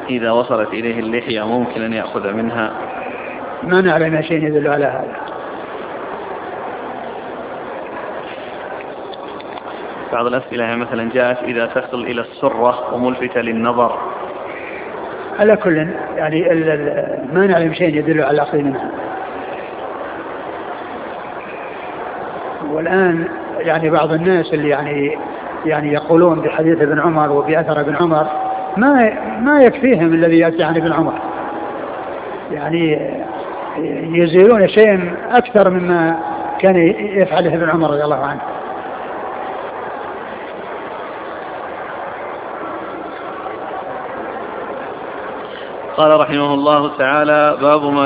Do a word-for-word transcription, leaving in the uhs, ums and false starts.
إذا وصلت إليه اللحية ممكن أن يأخذ منها؟ ما نعلم شيء يدل على هذا. بعض الأسئلة مثلا جاءت إذا تصل إلى السرة وملفتة للنظر. على كل يعني ما نعلم شيء يدل على الأخذ منها. والآن يعني بعض الناس اللي يعني يعني يقولون بحديث ابن عمر وبأثر ابن عمر ما ما يكفيهم الذي يأتي عن ابن عمر، يعني يزيلون شيئا أكثر مما كان يفعله ابن عمر رضي الله عنه. قال رحمه الله تعالى: باب ما